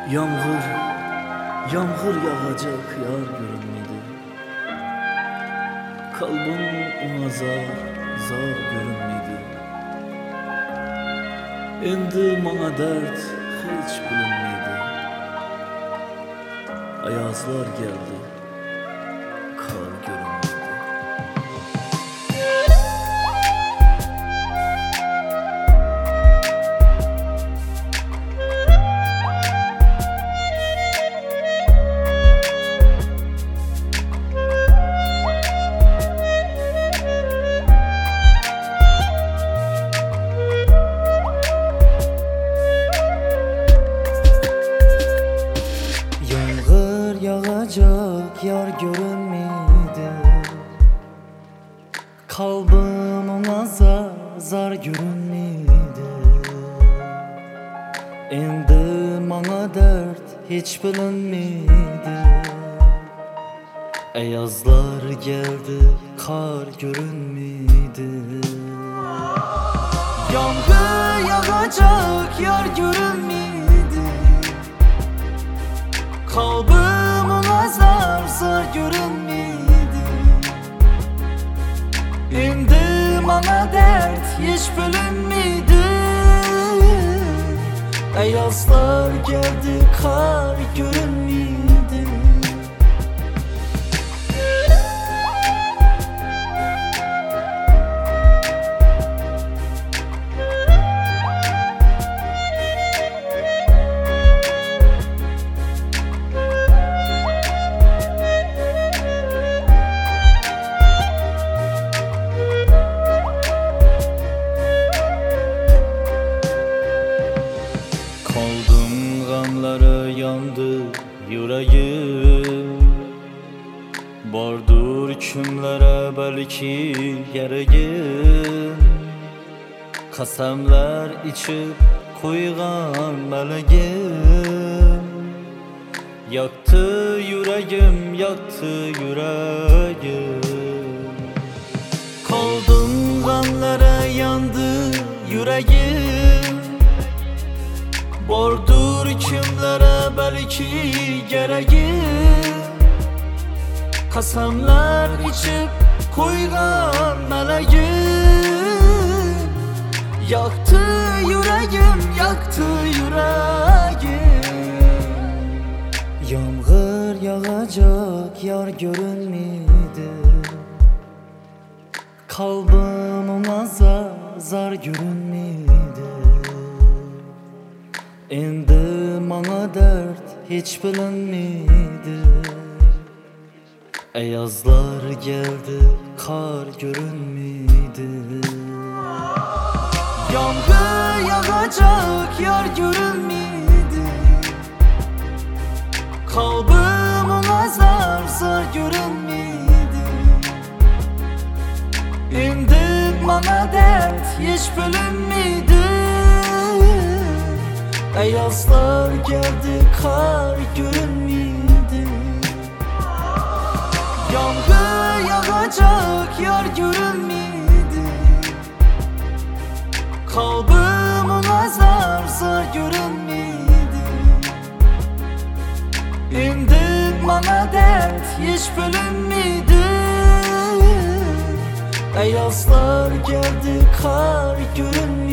Yağmur, yağmur yağacak yar görünmedi. Kalbim ona zar görünmedi. Endi bana dert hiç bilinmedi. Ayazlar geldi, kar görünmedi. Yağacak yar görünmedi. Kalbim ona zar görünmedi. Endi bana dert hiç bilinmedi. Ayazlar geldi, kar görünmedi. Yağmur yağacak yar görünmedi. Kalbim ona zar görünmedi. Endi bana dert hiç bilinmedi. Ayazlar geldi, kar görünmedi. Kaldım gamlara yandı yüreğim. Bardur kimlere belki gereğim. Kasemler içip koygan meleğim. Yaktı yüreğim, yaktı yüreğim. Kaldım gamlara yandı yüreğim. Bordur kimlere belki gereğim. Kasemler içip koygan meleğim. Yaktı yüreğim, yaktı yüreğim. Yağmur yağacak yar görünmedi. Kalbim ona zar görünmedi. Endi bana dert hiç bilinmedi. Ayazlar geldi, kar görünmedi. Yağmur yağacak yar görünmedi. Kalbim ona zar görünmedi. Endi bana dert hiç bilinmedi. Ayazlar geldi, kar görünmedi. Yağmur yağacak yar görünmedi. Kalbim ona zar görünmedi. Endi bana dert hiç bilinmedi. Ayazlar geldi, kar görünmedi.